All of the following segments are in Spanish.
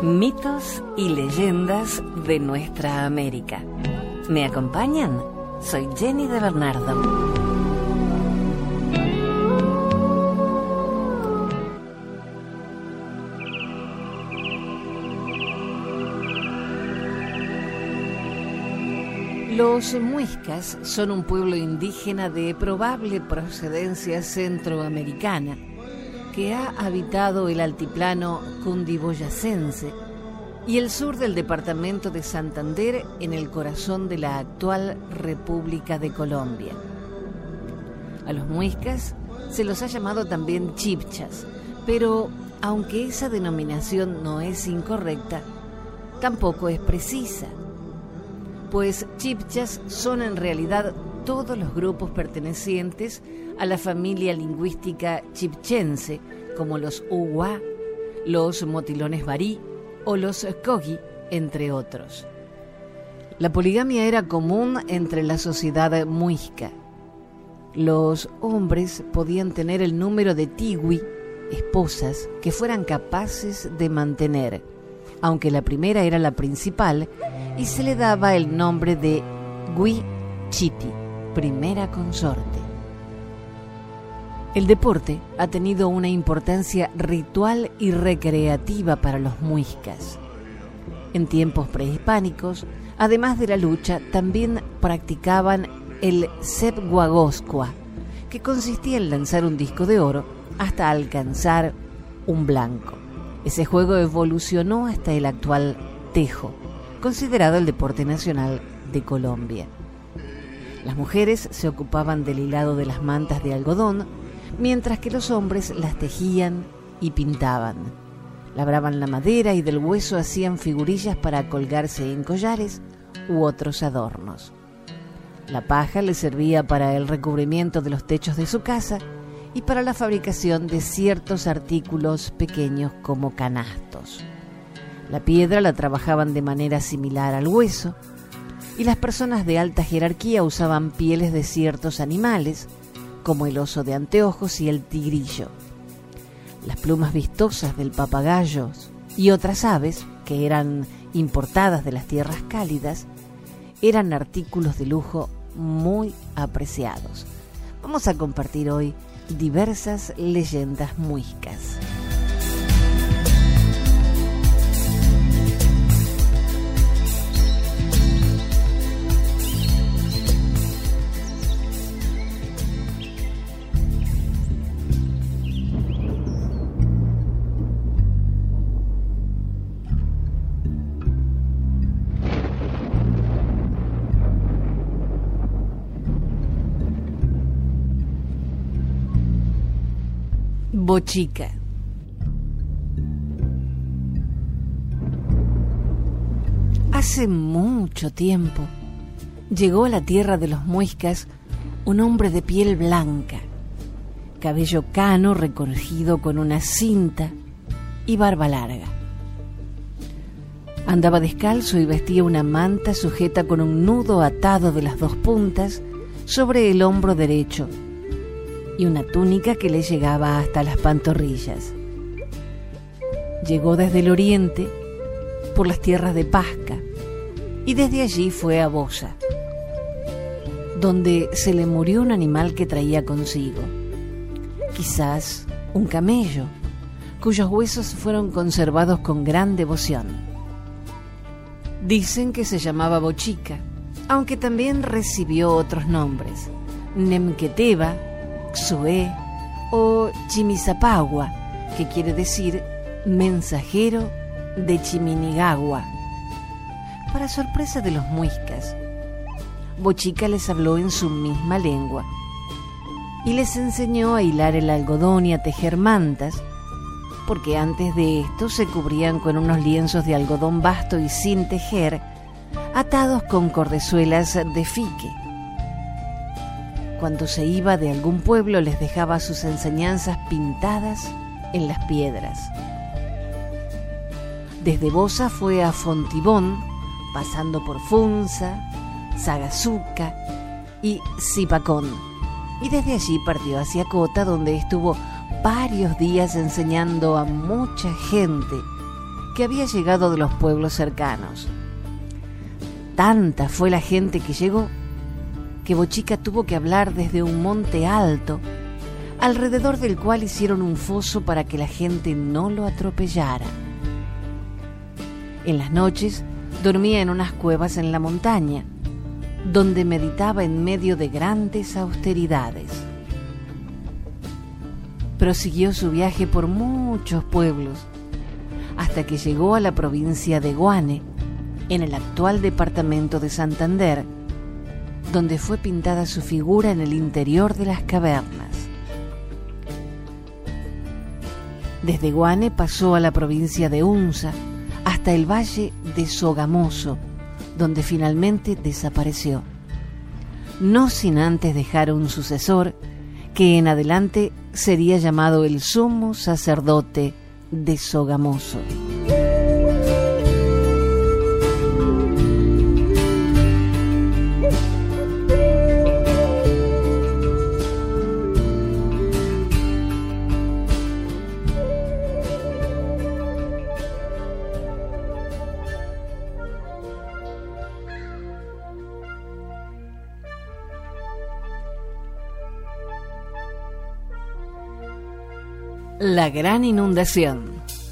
Mitos y leyendas de nuestra América. ¿Me acompañan? Soy Jenny de Bernardo. Los muiscas son un pueblo indígena de probable procedencia centroamericana que ha habitado el altiplano cundiboyacense y el sur del departamento de Santander en el corazón de la actual República de Colombia. A los muiscas se los ha llamado también chibchas, pero aunque esa denominación no es incorrecta, tampoco es precisa, pues chibchas son en realidad todos los grupos pertenecientes a la familia lingüística chibchense, como los uguá, los motilones barí o los cogi, entre otros. La poligamia era común entre la sociedad muisca. Los hombres podían tener el número de tigui, esposas, que fueran capaces de mantener, aunque la primera era la principal, y se le daba el nombre de Gui Chiti, primera consorte. El deporte ha tenido una importancia ritual y recreativa para los muiscas. En tiempos prehispánicos, además de la lucha, también practicaban el sepguagoscua, que consistía en lanzar un disco de oro hasta alcanzar un blanco. Ese juego evolucionó hasta el actual tejo, considerado el deporte nacional de Colombia. Las mujeres se ocupaban del hilado de las mantas de algodón, mientras que los hombres las tejían y pintaban. Labraban la madera y del hueso hacían figurillas para colgarse en collares u otros adornos. La paja les servía para el recubrimiento de los techos de su casa y para la fabricación de ciertos artículos pequeños como canastos. La piedra la trabajaban de manera similar al hueso, y las personas de alta jerarquía usaban pieles de ciertos animales, como el oso de anteojos y el tigrillo. Las plumas vistosas del papagayo y otras aves, que eran importadas de las tierras cálidas, eran artículos de lujo muy apreciados. Vamos a compartir hoy diversas leyendas muiscas. Bochica. Hace mucho tiempo llegó a la tierra de los muiscas un hombre de piel blanca, cabello cano recogido con una cinta y barba larga. Andaba descalzo y vestía una manta sujeta con un nudo atado de las dos puntas sobre el hombro derecho y una túnica que le llegaba hasta las pantorrillas. Llegó desde el oriente por las tierras de Pasca y desde allí fue a Bosa, donde se le murió un animal que traía consigo, quizás un camello, cuyos huesos fueron conservados con gran devoción. Dicen que se llamaba Bochica, aunque también recibió otros nombres: Nemqueteba, Xué o Chimisapagua, que quiere decir mensajero de Chiminigagua. Para sorpresa de los muiscas, Bochica les habló en su misma lengua y les enseñó a hilar el algodón y a tejer mantas, porque antes de esto se cubrían con unos lienzos de algodón vasto y sin tejer, atados con cordezuelas de fique. Cuando se iba de algún pueblo les dejaba sus enseñanzas pintadas en las piedras. Desde Bosa fue a Fontibón, pasando por Funza, Sagazuca y Zipacón, y desde allí partió hacia Cota, donde estuvo varios días enseñando a mucha gente que había llegado de los pueblos cercanos. Tanta fue la gente que llegó que Bochica tuvo que hablar desde un monte alto, alrededor del cual hicieron un foso para que la gente no lo atropellara. En las noches dormía en unas cuevas en la montaña, donde meditaba en medio de grandes austeridades. Prosiguió su viaje por muchos pueblos, hasta que llegó a la provincia de Guane, en el actual departamento de Santander, donde fue pintada su figura en el interior de las cavernas. Desde Guane pasó a la provincia de Unza, hasta el valle de Sogamoso, donde finalmente desapareció, no sin antes dejar un sucesor que en adelante sería llamado el sumo sacerdote de Sogamoso. La gran inundación.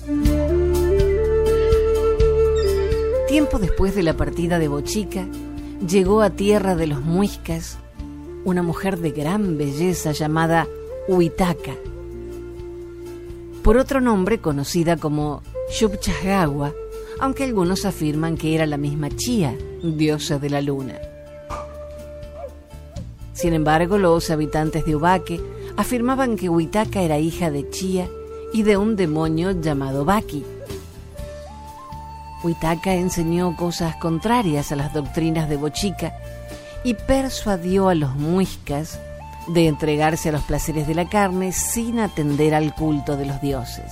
Tiempo después de la partida de Bochica, llegó a tierra de los muiscas una mujer de gran belleza llamada Huitaca, por otro nombre conocida como Xubchagawa, aunque algunos afirman que era la misma Chía, diosa de la luna. Sin embargo, los habitantes de Ubaque afirmaban que Huitaca era hija de Chía y de un demonio llamado Baki. Huitaca enseñó cosas contrarias a las doctrinas de Bochica y persuadió a los muiscas de entregarse a los placeres de la carne sin atender al culto de los dioses.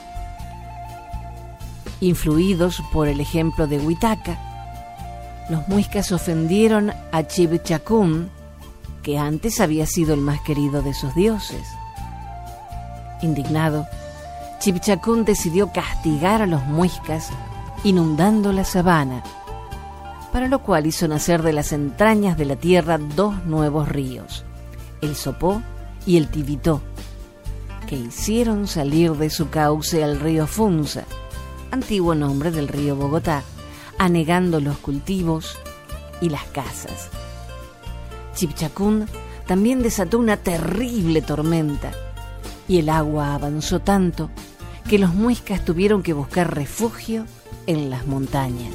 Influidos por el ejemplo de Huitaca, los muiscas ofendieron a Chibchacún, que antes había sido el más querido de sus dioses. Indignado, Chibchacún decidió castigar a los muiscas inundando la sabana, para lo cual hizo nacer de las entrañas de la tierra dos nuevos ríos, el Sopó y el Tibitó, que hicieron salir de su cauce al río Funza, antiguo nombre del río Bogotá, anegando los cultivos y las casas. Chibchacún también desató una terrible tormenta y el agua avanzó tanto que los muiscas tuvieron que buscar refugio en las montañas.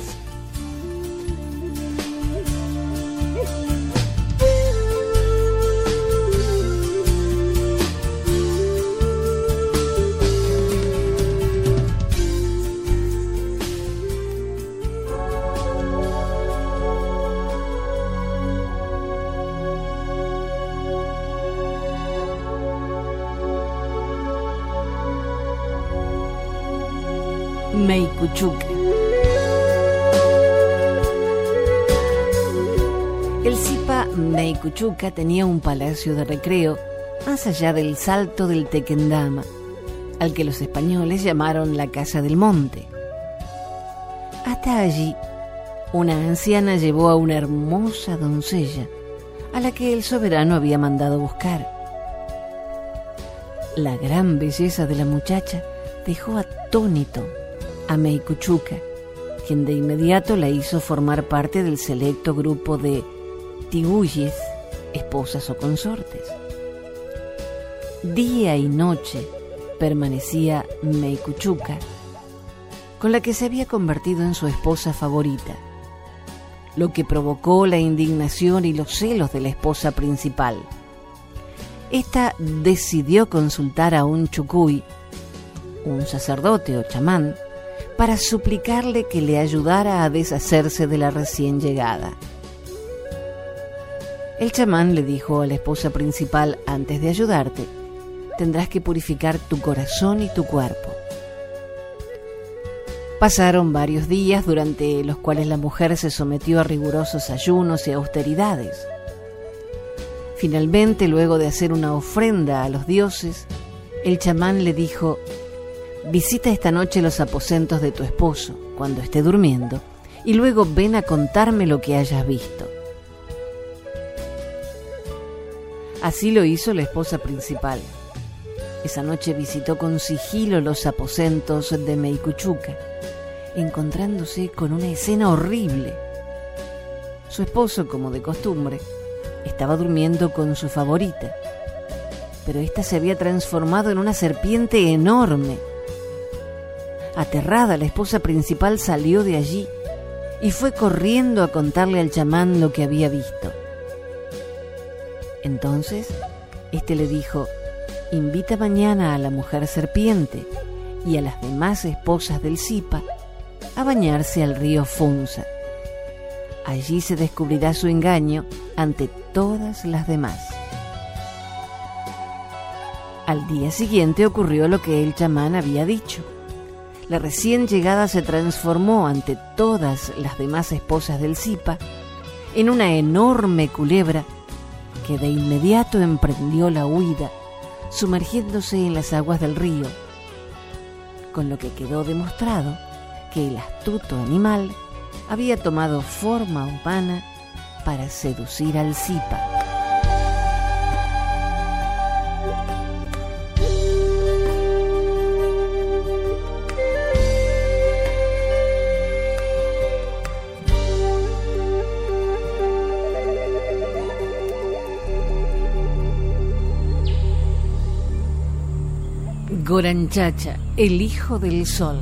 Meicuchuca. El Zipa Meicuchuca tenía un palacio de recreo más allá del Salto del Tequendama, al que los españoles llamaron la Casa del Monte. Hasta allí, una anciana llevó a una hermosa doncella, a la que el soberano había mandado buscar. La gran belleza de la muchacha dejó atónito a Meicuchuca, quien de inmediato la hizo formar parte del selecto grupo de tiguyes, esposas o consortes. Día y noche permanecía Meicuchuca con la que se había convertido en su esposa favorita, lo que provocó la indignación y los celos de la esposa principal. Esta decidió consultar a un chucuy, un sacerdote o chamán, para suplicarle que le ayudara a deshacerse de la recién llegada. El chamán le dijo a la esposa principal: antes de ayudarte, tendrás que purificar tu corazón y tu cuerpo. Pasaron varios días durante los cuales la mujer se sometió a rigurosos ayunos y austeridades. Finalmente, luego de hacer una ofrenda a los dioses, el chamán le dijo: visita esta noche los aposentos de tu esposo cuando esté durmiendo y luego ven a contarme lo que hayas visto. Así lo hizo la esposa principal. Esa noche visitó con sigilo los aposentos de Meicuchuca, encontrándose con una escena horrible. Su esposo, como de costumbre, estaba durmiendo con su favorita, pero ésta se había transformado en una serpiente enorme. Aterrada, la esposa principal salió de allí y fue corriendo a contarle al chamán lo que había visto. Entonces, este le dijo: invita mañana a la mujer serpiente y a las demás esposas del Zipa a bañarse al río Funza. Allí se descubrirá su engaño ante todas las demás. Al día siguiente ocurrió lo que el chamán había dicho. La recién llegada se transformó ante todas las demás esposas del Zipa en una enorme culebra que de inmediato emprendió la huida, sumergiéndose en las aguas del río, con lo que quedó demostrado que el astuto animal había tomado forma humana para seducir al Zipa. Goranchacha, el hijo del sol.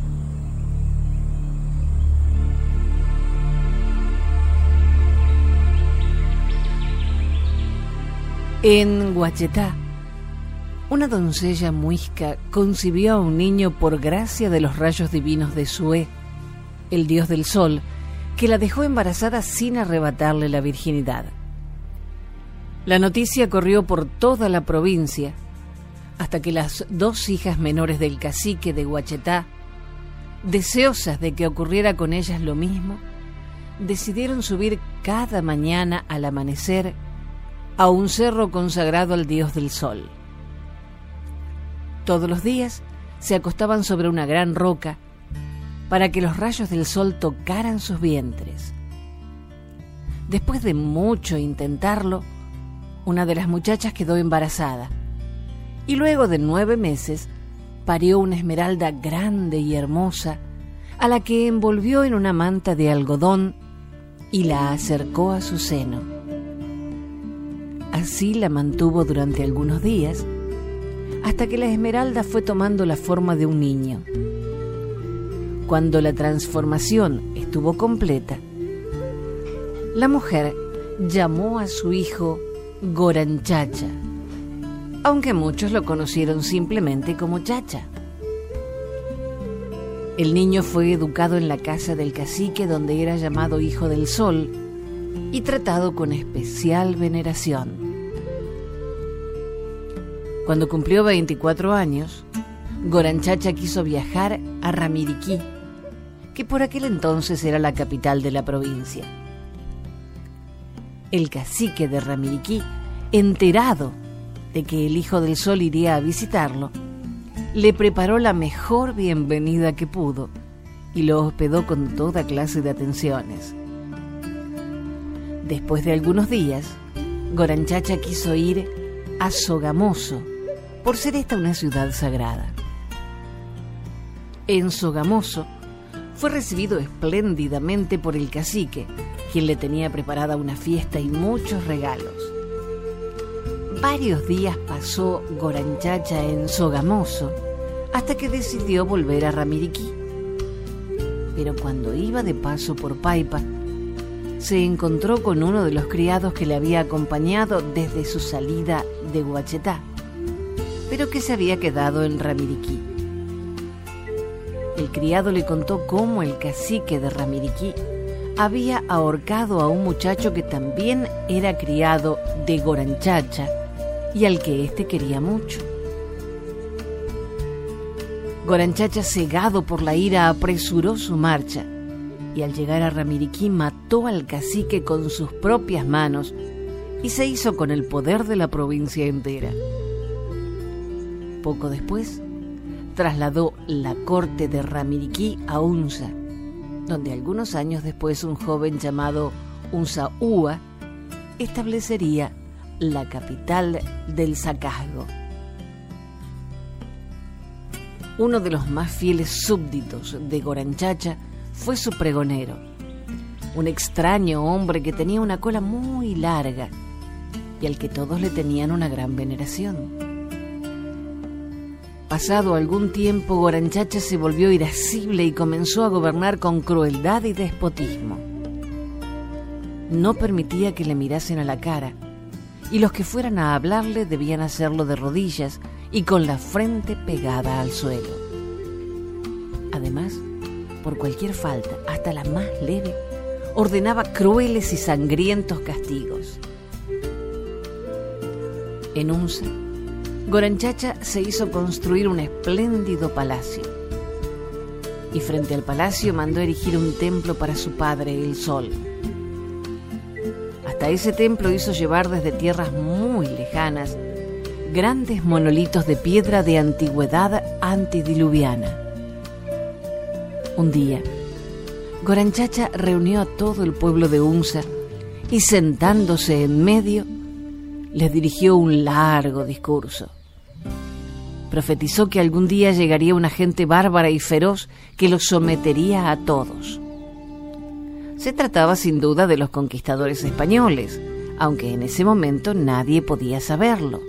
En Huachetá, una doncella muisca concibió a un niño por gracia de los rayos divinos de Sué, el dios del sol, que la dejó embarazada sin arrebatarle la virginidad. La noticia corrió por toda la provincia, hasta que las dos hijas menores del cacique de Huachetá, deseosas de que ocurriera con ellas lo mismo, decidieron subir cada mañana al amanecer a un cerro consagrado al dios del sol. Todos los días se acostaban sobre una gran roca para que los rayos del sol tocaran sus vientres. Después de mucho intentarlo, una de las muchachas quedó embarazada y luego de 9 meses parió una esmeralda grande y hermosa, a la que envolvió en una manta de algodón y la acercó a su seno. Así la mantuvo durante algunos días, hasta que la esmeralda fue tomando la forma de un niño. Cuando la transformación estuvo completa, la mujer llamó a su hijo Goranchacha, aunque muchos lo conocieron simplemente como Chacha. El niño fue educado en la casa del cacique, donde era llamado hijo del sol y tratado con especial veneración. Cuando cumplió 24 años, Goranchacha quiso viajar a Ramiriquí, que por aquel entonces era la capital de la provincia. El cacique de Ramiriquí, enterado de que el hijo del sol iría a visitarlo, le preparó la mejor bienvenida que pudo y lo hospedó con toda clase de atenciones. Después de algunos días, Goranchacha quiso ir a Sogamoso, por ser esta una ciudad sagrada. En Sogamoso fue recibido espléndidamente por el cacique, quien le tenía preparada una fiesta y muchos regalos. Varios días pasó Goranchacha en Sogamoso hasta que decidió volver a Ramiriquí. Pero cuando iba de paso por Paipa, se encontró con uno de los criados que le había acompañado desde su salida de Huachetá, pero que se había quedado en Ramiriquí. El criado le contó cómo el cacique de Ramiriquí había ahorcado a un muchacho que también era criado de Goranchacha y al que éste quería mucho. Goranchacha, cegado por la ira, apresuró su marcha y al llegar a Ramiriquí mató al cacique con sus propias manos y se hizo con el poder de la provincia entera. Poco después, trasladó la corte de Ramiriquí a Unza, donde algunos años después un joven llamado Unzaúa establecería la capital del Sacazgo. Uno de los más fieles súbditos de Goranchacha fue su pregonero, un extraño hombre que tenía una cola muy larga y al que todos le tenían una gran veneración. Pasado algún tiempo, Goranchacha se volvió irascible y comenzó a gobernar con crueldad y despotismo. No permitía que le mirasen a la cara, y los que fueran a hablarle debían hacerlo de rodillas y con la frente pegada al suelo. Además, por cualquier falta, hasta la más leve, ordenaba crueles y sangrientos castigos. En Unza, Goranchacha se hizo construir un espléndido palacio, y frente al palacio mandó erigir un templo para su padre, el Sol. Hasta ese templo hizo llevar desde tierras muy lejanas grandes monolitos de piedra de antigüedad antediluviana. Un día, Goranchacha reunió a todo el pueblo de Unza y, sentándose en medio, les dirigió un largo discurso. Profetizó que algún día llegaría una gente bárbara y feroz que los sometería a todos. Se trataba sin duda de los conquistadores españoles, aunque en ese momento nadie podía saberlo.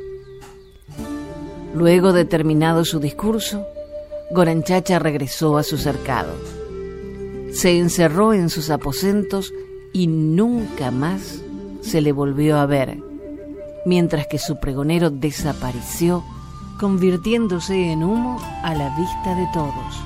Luego de terminado su discurso, Goranchacha regresó a su cercado. Se encerró en sus aposentos y nunca más se le volvió a ver, mientras que su pregonero desapareció, convirtiéndose en humo a la vista de todos.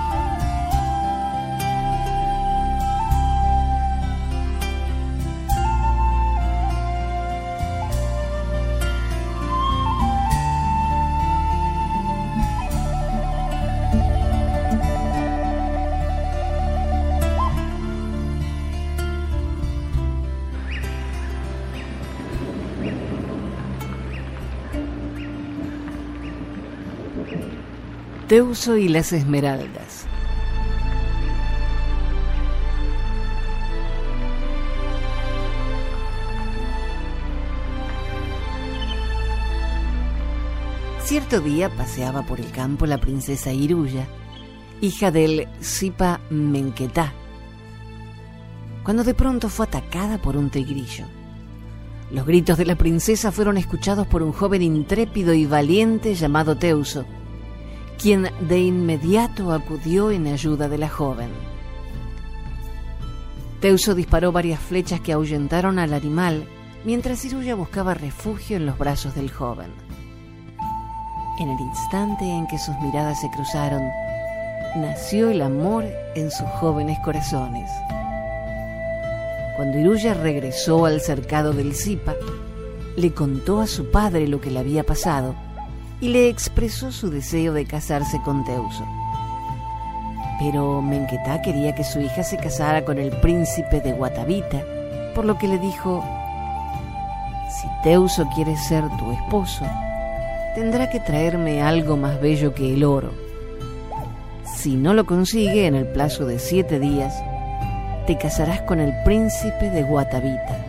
Teuso y las Esmeraldas. Cierto día paseaba por el campo la princesa Iruya, hija del Zipa Menquetá, cuando de pronto fue atacada por un tigrillo. Los gritos de la princesa fueron escuchados por un joven intrépido y valiente llamado Teuso, quien de inmediato acudió en ayuda de la joven. Teuso disparó varias flechas que ahuyentaron al animal, mientras Iruya buscaba refugio en los brazos del joven. En el instante en que sus miradas se cruzaron, nació el amor en sus jóvenes corazones. Cuando Iruya regresó al cercado del Zipa, le contó a su padre lo que le había pasado y le expresó su deseo de casarse con Teuso. Pero Menquetá quería que su hija se casara con el príncipe de Guatavita, por lo que le dijo: si Teuso quiere ser tu esposo, tendrá que traerme algo más bello que el oro. Si no lo consigue en el plazo de 7 días, te casarás con el príncipe de Guatavita.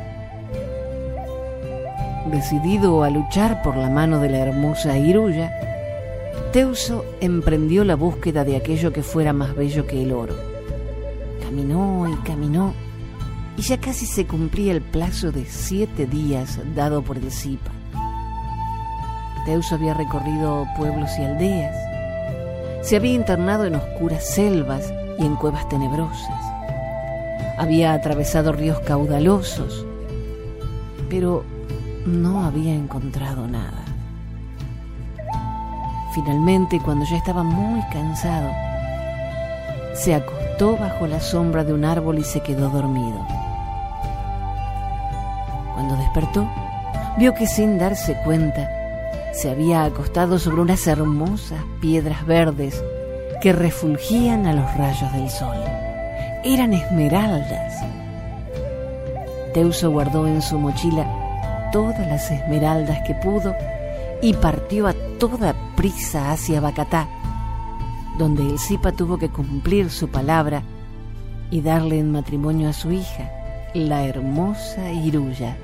Decidido a luchar por la mano de la hermosa Iruya, Teuso emprendió la búsqueda de aquello que fuera más bello que el oro. Caminó y caminó, y ya casi se cumplía el plazo de 7 días dado por el Zipa. Teuso había recorrido pueblos y aldeas, se había internado en oscuras selvas y en cuevas tenebrosas, había atravesado ríos caudalosos, pero no había encontrado nada. Finalmente, cuando ya estaba muy cansado, se acostó bajo la sombra de un árbol y se quedó dormido. Cuando despertó, vio que sin darse cuenta se había acostado sobre unas hermosas piedras verdes que refulgían a los rayos del sol. Eran esmeraldas. Teuso guardó en su mochila todas las esmeraldas que pudo y partió a toda prisa hacia Bacatá, donde el Zipa tuvo que cumplir su palabra y darle en matrimonio a su hija, la hermosa Iruya.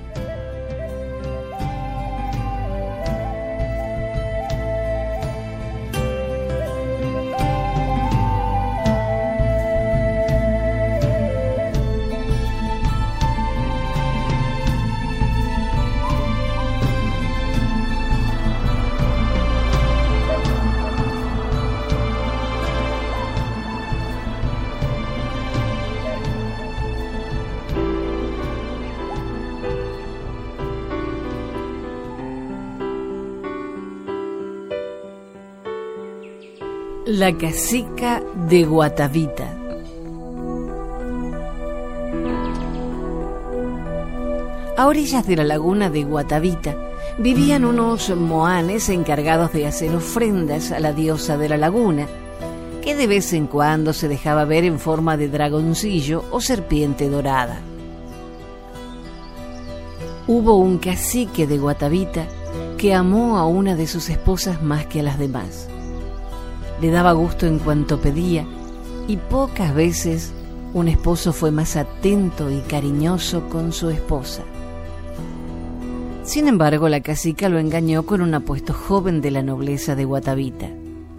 La cacica de Guatavita. A orillas de la laguna de Guatavita vivían unos moanes encargados de hacer ofrendas a la diosa de la laguna, que de vez en cuando se dejaba ver en forma de dragoncillo o serpiente dorada. Hubo un cacique de Guatavita que amó a una de sus esposas más que a las demás. Le daba gusto en cuanto pedía, y pocas veces un esposo fue más atento y cariñoso con su esposa. Sin embargo, la cacica lo engañó con un apuesto joven de la nobleza de Guatavita.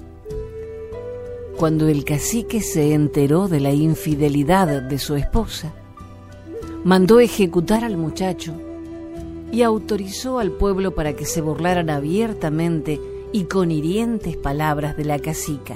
Cuando el cacique se enteró de la infidelidad de su esposa, mandó ejecutar al muchacho y autorizó al pueblo para que se burlaran abiertamente y con hirientes palabras de la cacica.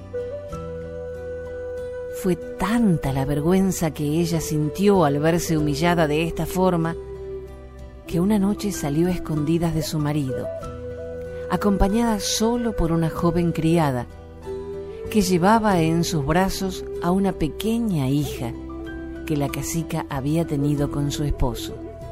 Fue tanta la vergüenza que ella sintió al verse humillada de esta forma, que una noche salió a escondidas de su marido, acompañada solo por una joven criada, que llevaba en sus brazos a una pequeña hija que la cacica había tenido con su esposo.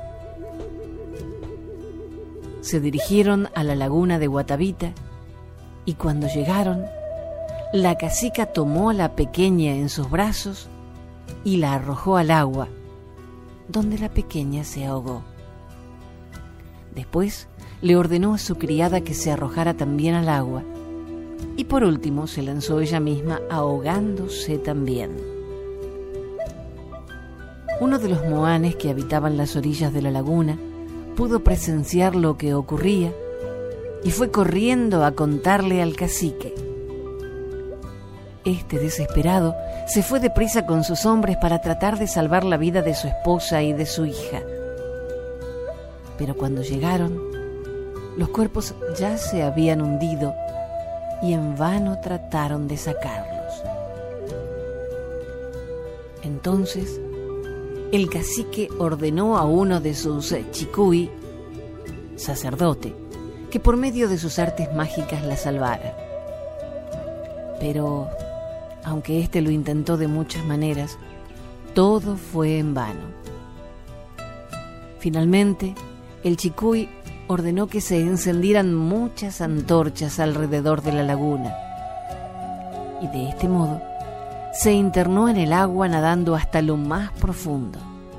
Se dirigieron a la laguna de Guatavita y cuando llegaron, la cacica tomó a la pequeña en sus brazos y la arrojó al agua, donde la pequeña se ahogó. Después le ordenó a su criada que se arrojara también al agua y por último se lanzó ella misma ahogándose también. Uno de los moanes que habitaban las orillas de la laguna pudo presenciar lo que ocurría y fue corriendo a contarle al cacique. Este, desesperado, se fue deprisa con sus hombres para tratar de salvar la vida de su esposa y de su hija. Pero cuando llegaron, los cuerpos ya se habían hundido y en vano trataron de sacarlos. Entonces, el cacique ordenó a uno de sus chicuy, sacerdote, que por medio de sus artes mágicas la salvara. Pero, aunque éste lo intentó de muchas maneras, todo fue en vano. Finalmente, el chicuy ordenó que se encendieran muchas antorchas alrededor de la laguna, y de este modo se internó en el agua nadando hasta lo más profundo.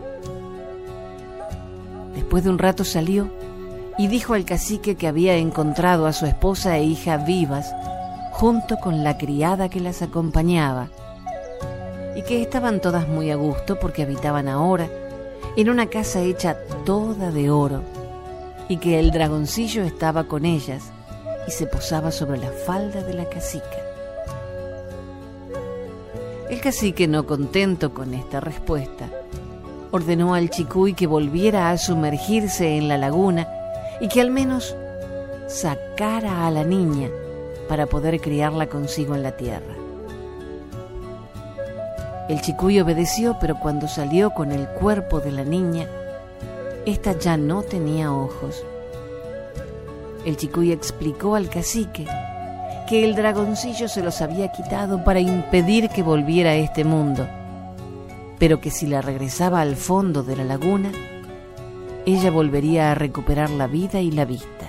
Después de un rato salió y dijo al cacique que había encontrado a su esposa e hija vivas junto con la criada que las acompañaba y que estaban todas muy a gusto porque habitaban ahora en una casa hecha toda de oro y que el dragoncillo estaba con ellas y se posaba sobre la falda de la cacica. El cacique, no contento con esta respuesta, ordenó al chicuy que volviera a sumergirse en la laguna y que al menos sacara a la niña para poder criarla consigo en la tierra. El chicuy obedeció, pero cuando salió con el cuerpo de la niña, ésta ya no tenía ojos. El chicuy explicó al cacique que el dragoncillo se los había quitado para impedir que volviera a este mundo, pero que si la regresaba al fondo de la laguna, ella volvería a recuperar la vida y la vista.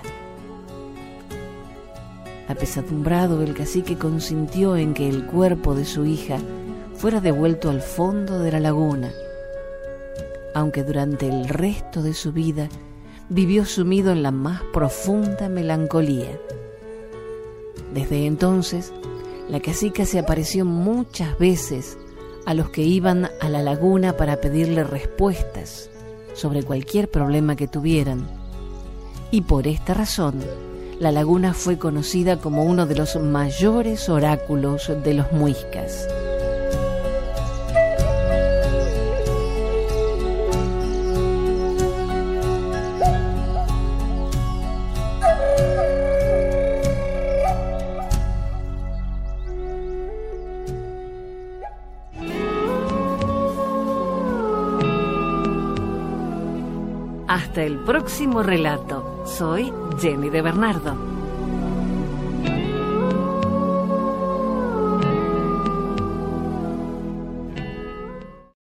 Apesadumbrado, el cacique consintió en que el cuerpo de su hija fuera devuelto al fondo de la laguna, aunque durante el resto de su vida vivió sumido en la más profunda melancolía. Desde entonces, La cacica se apareció muchas veces a los que iban a la laguna para pedirle respuestas sobre cualquier problema que tuvieran. Y por esta razón, la laguna fue conocida como uno de los mayores oráculos de los muiscas. Hasta el próximo relato. Soy Jenny de Bernardo.